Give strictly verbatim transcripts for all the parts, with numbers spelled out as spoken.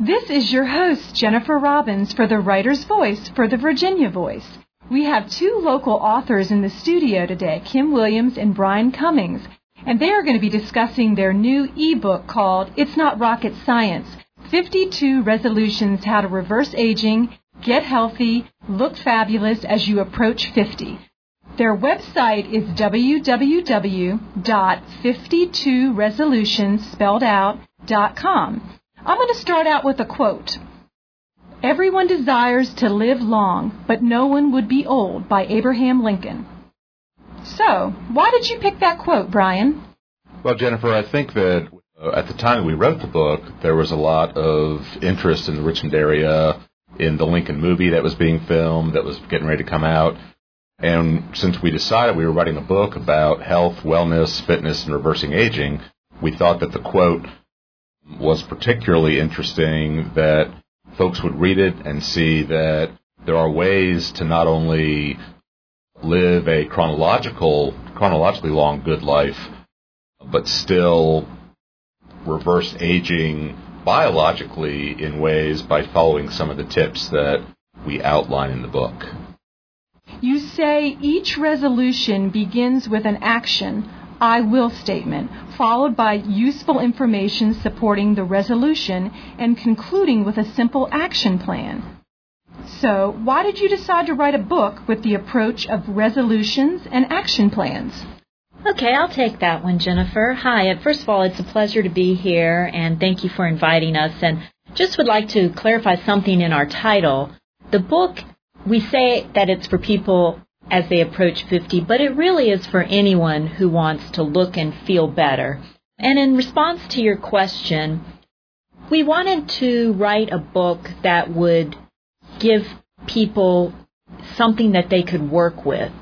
This is your host, Jennifer Robbins, for the Writer's Voice for the Virginia Voice. We have two local authors in the studio today, Kim Williams and Brian Cummings, and they are going to be discussing their new ebook called It's Not Rocket Science, fifty-two Resolutions How to Reverse Aging, Get Healthy, Look Fabulous as You Approach fifty. Their website is w w w dot fifty-two resolutions spelled out dot com. I'm going to start out with a quote. Everyone desires to live long, but no one would be old, by Abraham Lincoln. So, why did you pick that quote, Brian? Well, Jennifer, I think that uh, at the time that we wrote the book, there was a lot of interest in the Richmond area, in the Lincoln movie that was being filmed, that was getting ready to come out. And since we decided we were writing a book about health, wellness, fitness, and reversing aging, we thought that the quote was particularly interesting, that folks would read it and see that there are ways to not only live a chronological, chronologically long good life, but still reverse aging biologically in ways by following some of the tips that we outline in the book. You say each resolution begins with an action, I will statement, followed by useful information supporting the resolution and concluding with a simple action plan. So, why did you decide to write a book with the approach of resolutions and action plans? Okay, I'll take that one, Jennifer. Hi, first of all, it's a pleasure to be here, and thank you for inviting us. And just would like to clarify something in our title. The book, we say that it's for people as they approach fifty, but it really is for anyone who wants to look and feel better. And in response to your question, we wanted to write a book that would give people something that they could work with.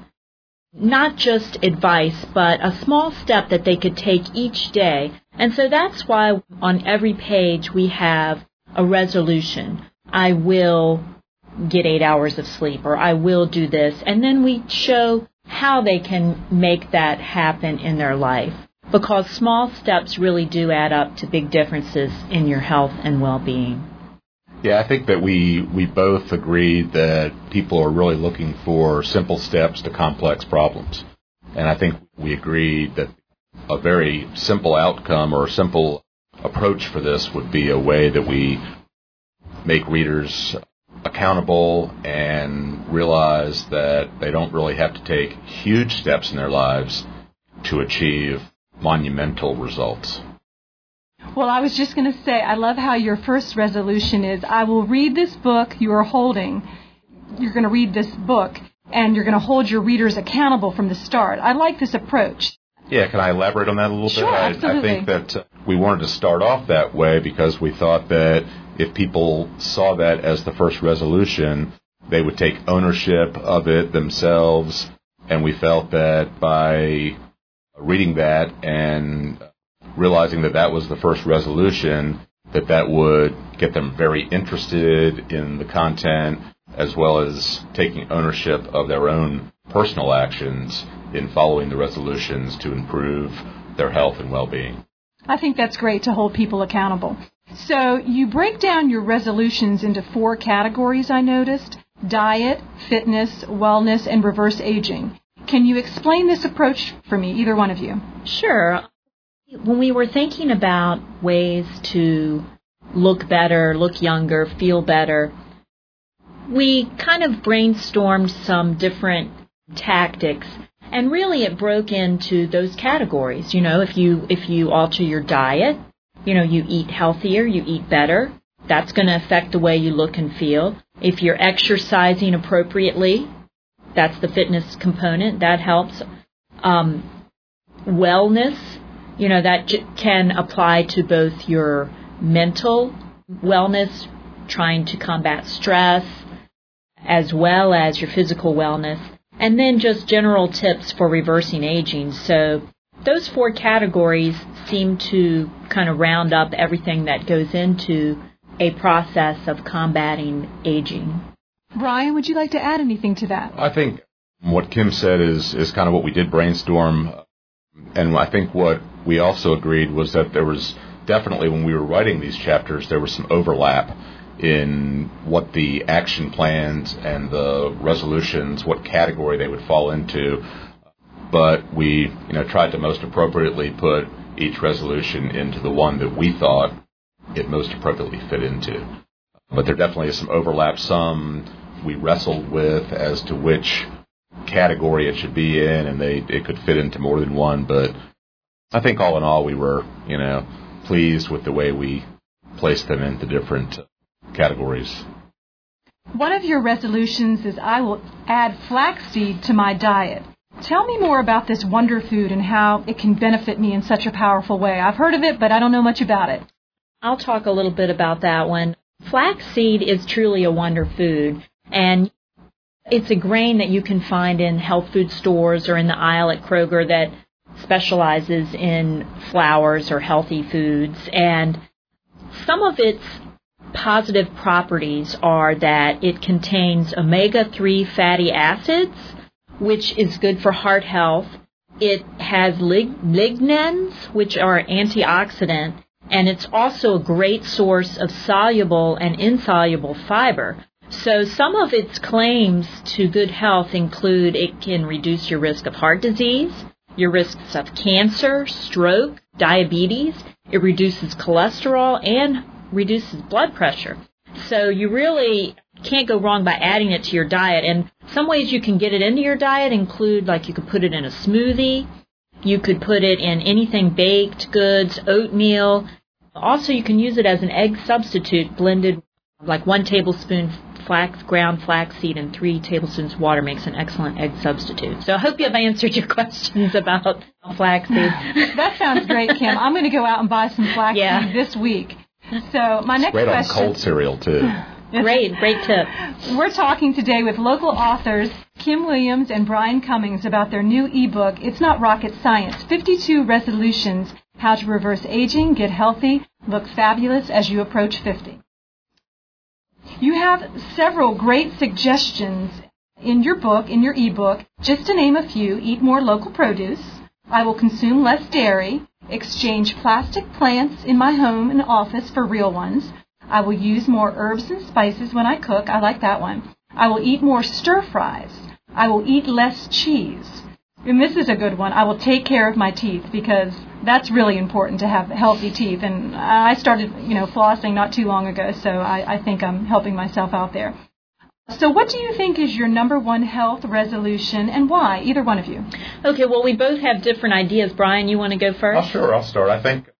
Not just advice, but a small step that they could take each day. And so that's why on every page we have a resolution. I will get eight hours of sleep, or I will do this. And then we show how they can make that happen in their life. Because small steps really do add up to big differences in your health and well-being. Yeah, I think that we, we both agreed that people are really looking for simple steps to complex problems. And I think we agreed that a very simple outcome or a simple approach for this would be a way that we make readers accountable and realize that they don't really have to take huge steps in their lives to achieve monumental results. Well, I was just going to say, I love how your first resolution is, I will read this book you are holding. You're going to read this book, and you're going to hold your readers accountable from the start. I like this approach. Yeah, can I elaborate on that a little sure, bit? Absolutely. I, I think that uh, we wanted to start off that way because we thought that if people saw that as the first resolution, they would take ownership of it themselves, and we felt that by reading that and realizing that that was the first resolution, that that would get them very interested in the content, as well as taking ownership of their own personal actions in following the resolutions to improve their health and well-being. I think that's great to hold people accountable. So you break down your resolutions into four categories, I noticed: diet, fitness, wellness, and reverse aging. Can you explain this approach for me, either one of you? Sure. When we were thinking about ways to look better, look younger, feel better, we kind of brainstormed some different tactics, and really it broke into those categories. You know, if you if you alter your diet, you know, you eat healthier, you eat better, that's going to affect the way you look and feel. If you're exercising appropriately, that's the fitness component, that helps. Um, wellness, you know, that j- can apply to both your mental wellness, trying to combat stress, as well as your physical wellness, and then just general tips for reversing aging. So those four categories seem to kind of round up everything that goes into a process of combating aging. Brian, would you like to add anything to that? I think what Kim said is, is kind of what we did brainstorm. And I think what we also agreed was that there was definitely when we were writing these chapters, there was some overlap in what the action plans and the resolutions, what category they would fall into. But we, you know, tried to most appropriately put each resolution into the one that we thought it most appropriately fit into. But there definitely is some overlap. Some we wrestled with as to which category it should be in, and they it could fit into more than one. But I think all in all, we were, you know, pleased with the way we placed them into different categories. One of your resolutions is I will add flaxseed to my diet. Tell me more about this wonder food and how it can benefit me in such a powerful way. I've heard of it, but I don't know much about it. I'll talk a little bit about that one. Flaxseed is truly a wonder food, and it's a grain that you can find in health food stores or in the aisle at Kroger that specializes in flours or healthy foods. And some of its positive properties are that it contains omega three fatty acids, which is good for heart health. It has lig- lignans, which are antioxidant, and it's also a great source of soluble and insoluble fiber. So some of its claims to good health include it can reduce your risk of heart disease, your risks of cancer, stroke, diabetes. It reduces cholesterol and reduces blood pressure. So you really can't go wrong by adding it to your diet. And some ways you can get it into your diet include, like, you could put it in a smoothie. You could put it in anything baked goods, oatmeal. Also, you can use it as an egg substitute blended, like one tablespoon flax, ground flaxseed and three tablespoons water makes an excellent egg substitute. So I hope you've answered your questions about flaxseed. That sounds great, Kim. I'm going to go out and buy some flaxseed yeah. this week. So my next great question. Great on cold cereal, too. Great, great tip. We're talking today with local authors Kim Williams and Brian Cummings about their new ebook, It's Not Rocket Science, fifty-two Resolutions, How to Reverse Aging, Get Healthy, Look Fabulous as You Approach fifty. You have several great suggestions in your book, in your ebook. Just to name a few: eat more local produce, I will consume less dairy, exchange plastic plants in my home and office for real ones, I will use more herbs and spices when I cook. I like that one. I will eat more stir fries. I will eat less cheese. And this is a good one. I will take care of my teeth, because that's really important to have healthy teeth. And I started, you know, flossing not too long ago, so I, I think I'm helping myself out there. So what do you think is your number one health resolution, and why? Either one of you. Okay, well, we both have different ideas. Brian, you want to go first? Oh, sure, I'll start. I think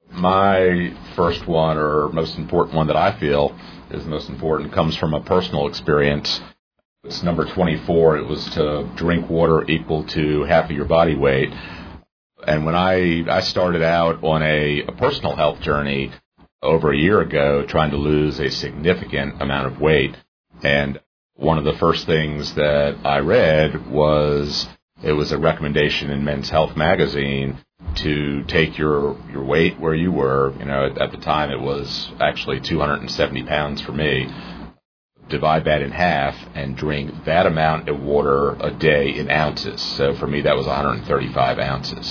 my first one, or most important one that I feel is most important, comes from a personal experience. It's number twenty-four. It was to drink water equal to half of your body weight. And when I, I started out on a, a personal health journey over a year ago, trying to lose a significant amount of weight, and one of the first things that I read was, it was a recommendation in Men's Health magazine to take your, your weight where you were. You know, at, at the time it was actually two hundred seventy pounds for me. Divide that in half and drink that amount of water a day in ounces. So for me, that was one hundred thirty-five ounces.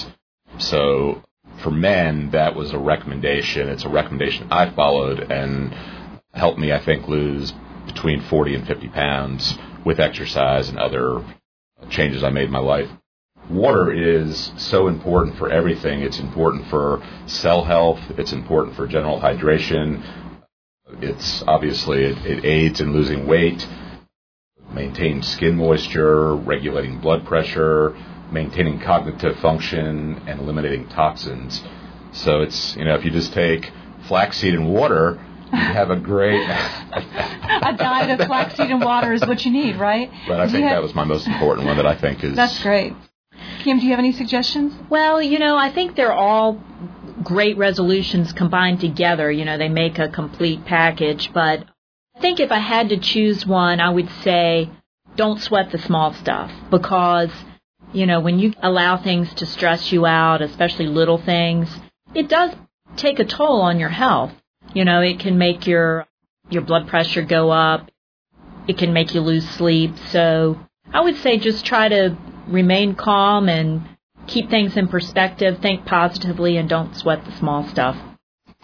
So for men, that was a recommendation. It's a recommendation I followed and helped me, I think, lose between forty and fifty pounds with exercise and other changes I made in my life. Water is so important for everything. It's important for cell health. It's important for general hydration. It's obviously, it, it aids in losing weight, maintains skin moisture, regulating blood pressure, maintaining cognitive function, and eliminating toxins. So it's, you know, if you just take flaxseed and water, you have a great... a diet of flaxseed and water is what you need, right? But I think have... that was my most important one that I think is... That's great. Kim, do you have any suggestions? Well, you know, I think they're all great resolutions combined together. You know, they make a complete package. But I think if I had to choose one, I would say don't sweat the small stuff. Because, you know, when you allow things to stress you out, especially little things, it does take a toll on your health. You know, it can make your your blood pressure go up. It can make you lose sleep. So I would say just try to remain calm and keep things in perspective, think positively, and don't sweat the small stuff.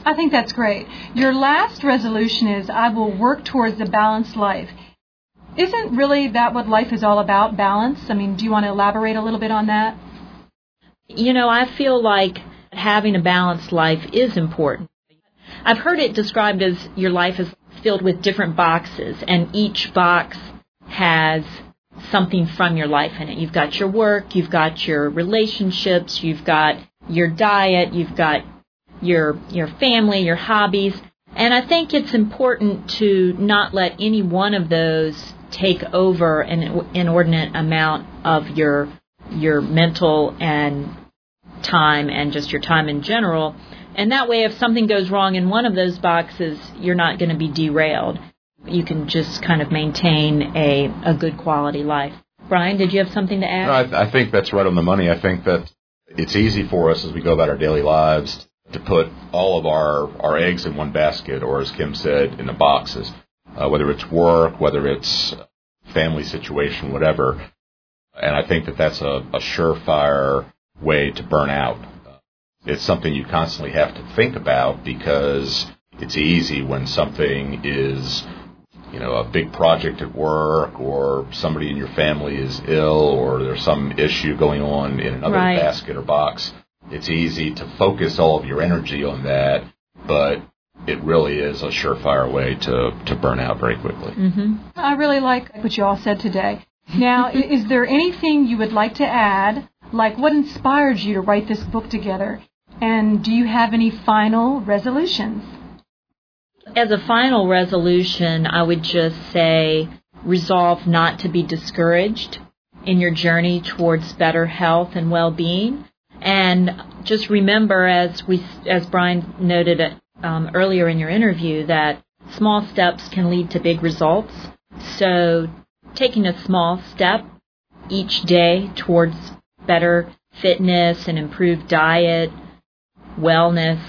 I think that's great. Your last resolution is, I will work towards a balanced life. Isn't really that what life is all about, balance? I mean, do you want to elaborate a little bit on that? You know, I feel like having a balanced life is important. I've heard it described as your life is filled with different boxes, and each box has something from your life in it. You've got your work, you've got your relationships, you've got your diet, you've got your your family, your hobbies. And I think it's important to not let any one of those take over an inordinate amount of your your mental and time and just your time in general. And that way, if something goes wrong in one of those boxes, you're not going to be derailed. You can just kind of maintain a, a good quality life. Brian, did you have something to add? No, I, th- I think that's right on the money. I think that it's easy for us as we go about our daily lives to put all of our, our eggs in one basket, or as Kim said, in the boxes, uh, whether it's work, whether it's family situation, whatever. And I think that that's a, a surefire way to burn out. It's something you constantly have to think about, because it's easy when something is, you know, a big project at work, or somebody in your family is ill, or there's some issue going on in another right. basket or box. It's easy to focus all of your energy on that, but it really is a surefire way to, to burn out very quickly. Mm-hmm. I really like what you all said today. Now, is there anything you would like to add, like what inspired you to write this book together? And do you have any final resolutions? As a final resolution, I would just say resolve not to be discouraged in your journey towards better health and well-being. And just remember, as we, as Brian noted um, earlier in your interview, that small steps can lead to big results. So taking a small step each day towards better fitness and improved diet, wellness,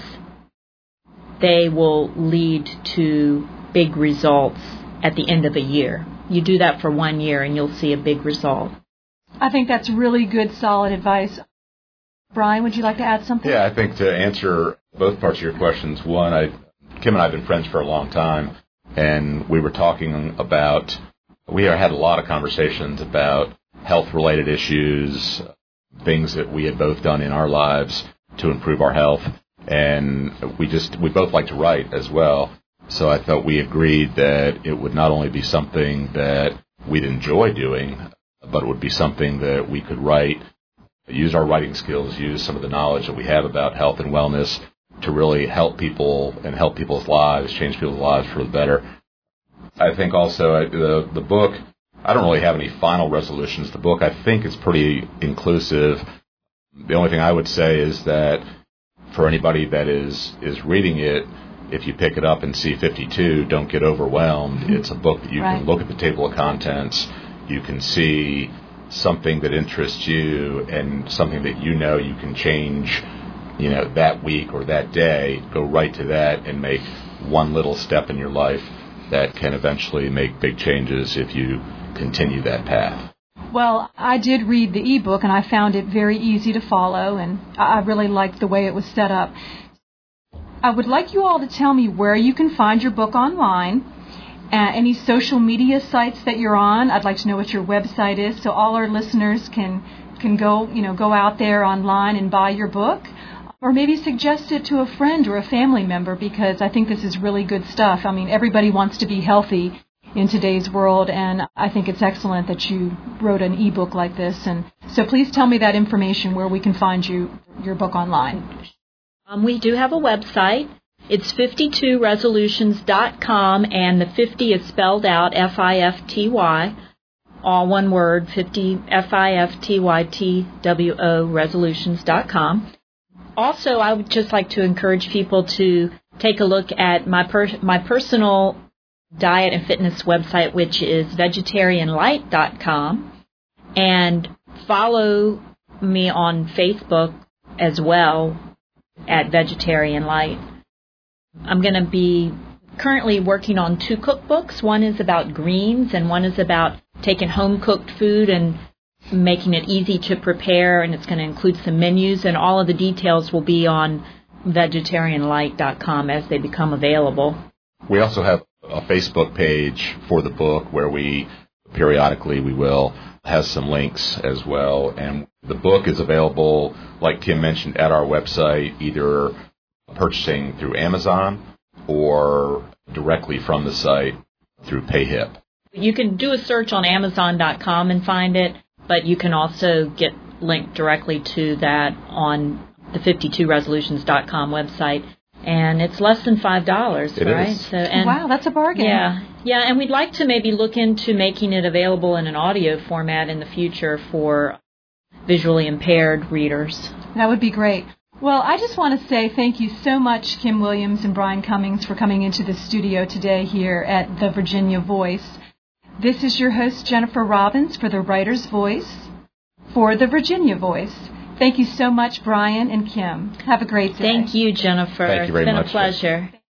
they will lead to big results at the end of a year. You do that for one year and you'll see a big result. I think that's really good, solid advice. Brian, would you like to add something? Yeah, I think to answer both parts of your questions, one, I, Kim and I have been friends for a long time, and we were talking about, we had a lot of conversations about health-related issues, things that we had both done in our lives to improve our health, and we just, we both like to write as well. So I thought we agreed that it would not only be something that we'd enjoy doing, but it would be something that we could write, use our writing skills, use some of the knowledge that we have about health and wellness to really help people and help people's lives, change people's lives for the better. I think also I, the the book, I don't really have any final resolutions. The book, I think, is pretty inclusive. The only thing I would say is that for anybody that is, is reading it, if you pick it up and see fifty-two, don't get overwhelmed. Mm-hmm. It's a book that you right. can look at the table of contents. You can see something that interests you and something that you know you can change, you know, that week or that day. Go right to that and make one little step in your life that can eventually make big changes if you continue that path. Well, I did read the ebook and I found it very easy to follow, and I really liked the way it was set up. I would like you all to tell me where you can find your book online. Uh, any social media sites that you're on. I'd like to know what your website is, so all our listeners can can go, you know, go out there online and buy your book, or maybe suggest it to a friend or a family member, because I think this is really good stuff. I mean, everybody wants to be healthy in today's world, and I think it's excellent that you wrote an ebook like this. And so please tell me that information where we can find you your book online. Um, we do have a website. It's fifty-two resolutions dot com, and the fifty is spelled out F I F T Y, all one word, fifty, F I F T Y T W O, resolutions dot com. Also, I would just like to encourage people to take a look at my per- my personal diet and fitness website, which is vegetarian light dot com, and follow me on Facebook as well at Vegetarian Light. I'm going to be currently working on two cookbooks. One is about greens and one is about taking home-cooked food and making it easy to prepare, and it's going to include some menus, and all of the details will be on vegetarian light dot com as they become available. We also have a Facebook page for the book where we periodically we will has some links as well. And the book is available, like Kim mentioned, at our website, either purchasing through Amazon or directly from the site through PayHip. You can do a search on amazon dot com and find it, but you can also get linked directly to that on the fifty-two resolutions dot com website. And it's less than five dollars, it right? Is. So, and, wow, that's a bargain. Yeah, yeah, and we'd like to maybe look into making it available in an audio format in the future for visually impaired readers. That would be great. Well, I just want to say thank you so much, Kim Williams and Brian Cummings, for coming into the studio today here at the Virginia Voice. This is your host, Jennifer Robbins, for the Writer's Voice, for the Virginia Voice. Thank you so much, Brian and Kim. Have a great day. Thank you, Jennifer. Thank you very it's been much. a pleasure.